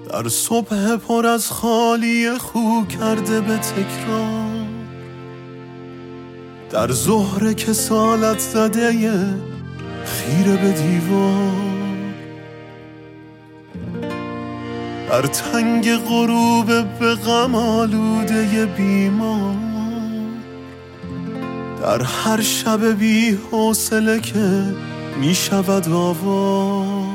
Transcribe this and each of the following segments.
در صبح پر از خالی خو کرده به تکرار، در ظهر کسالت زده خیره به دیوار، در تنگ غروب به غم آلوده بیمار، در هر شب بی حوصله که می شود آوار.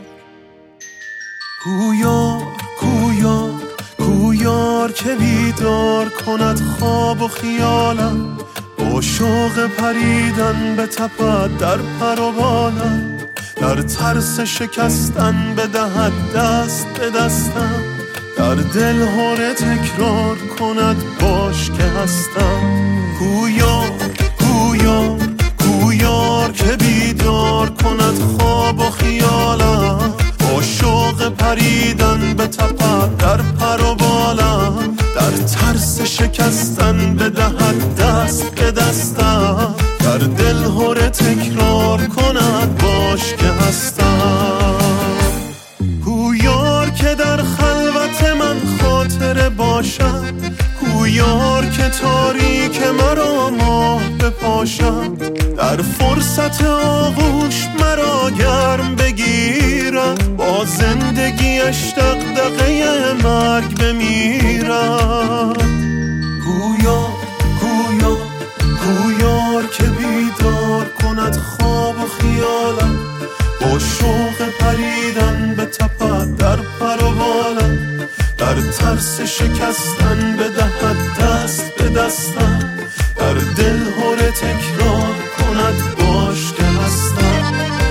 کویار که بیدار کند خواب و خیالم، با شوق پریدن به تپد در پر و بالم، در ترس شکستن بدهد دست به دستم، در دل هره تکرار کند باش که هستم. کویار که بیدار کند خواب و خیالم، با شوق پریدن به تپد در پر و بالم، در ترس شکستن بدهد دست به دستم، در دل هره تکرار کند باش که هستم. کویار که در خلوت من خاطره باشد، کویار که تاریک مرا ماه بپاشد، در فرصت آغوش مرا گرم بگیرد، با زندگیش دغدغه مرگ بمیرد. کویار که بیدار کند خواب و خیالم، با شوق پریدن به تپد در پر و بالم، در ترس شکستن بدهد دست به دستم، در دل هره تکرار کند باش که هستم.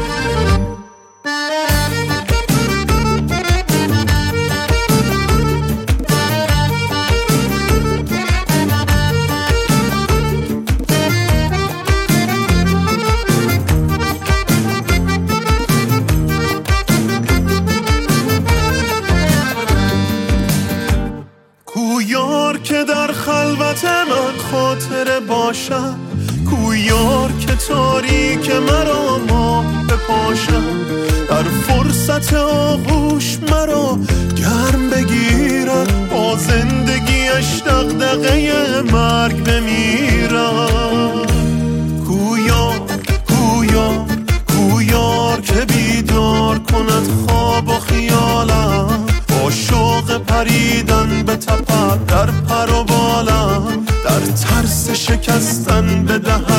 کویار که در خلوت من خاطره باشد، کویار که تاریک مرا ماه بپاشد، در فرصت آغوش مرا گرم بگیرد، با زندگیش دغدغه مرگ بمیرد. کویار که بیدار کند خواب و خیالم، با شوق پریدن به تپد در پر و بالم، در ترس شکستن بدهد